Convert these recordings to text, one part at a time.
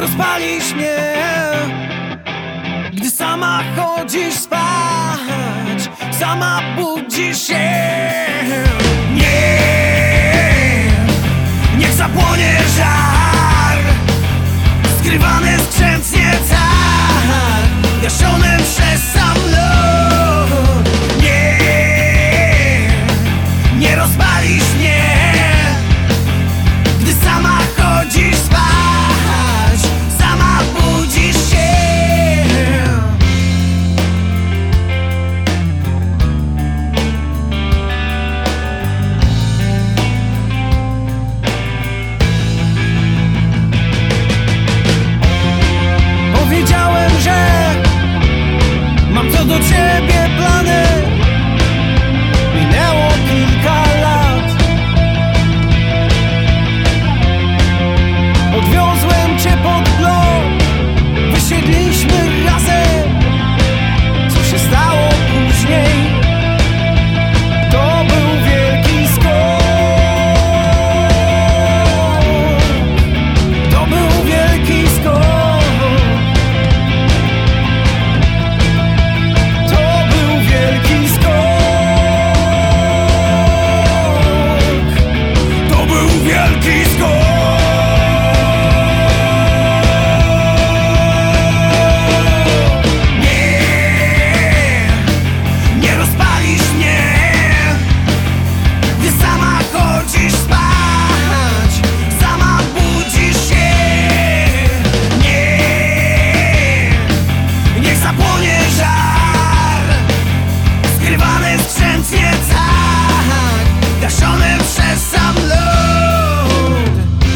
rozpalisz mnie, gdy sama chodzisz spać, sama budzisz się. Niech zapłonie żar, skrywany skrzętnie tak, gaszony przez sam lód. Nie rozpalisz mnie, gdy sama chodzisz spać, sama budzisz się. Powiedziałem, że mam co do ciebie plany. Minęło kilka lat, odwiozłem cię pod blok, wysiedliśmy razem. Co się stało później? To był wielki skok. To był wielki skok. Gaszony przez sam lód.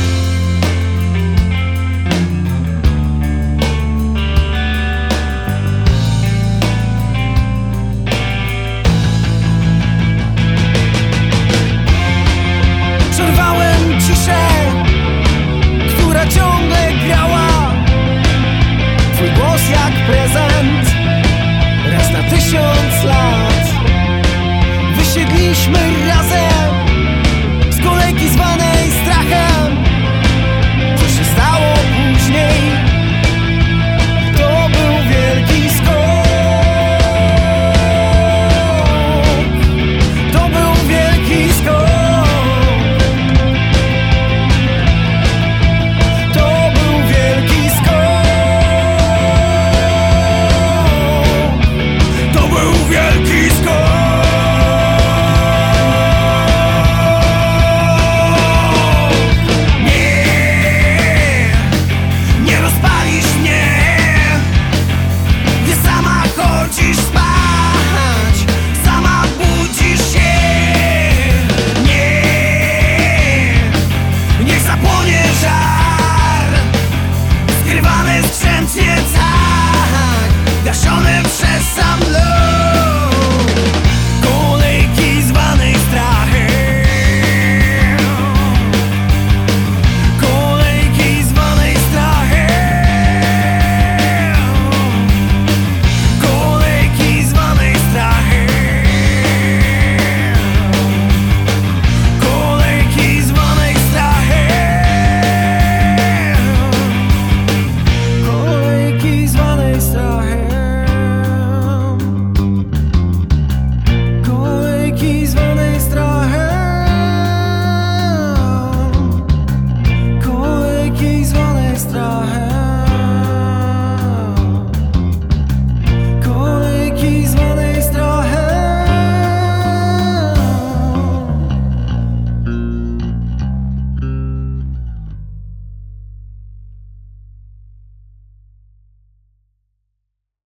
Przerwałem ciszę, która ciągle grała. Twój głos jak prezent, raz na 1000 lat. Wysiedliśmy razem z kolejki zwanej strachem. Co się stało później? To był wielki skok. To był wielki skok. To był wielki skok. To był wielki skok. Chodzisz spać, sama budzisz się. Niech zapłonie żar, skrywany skrzętnie tak, gaszony przez sam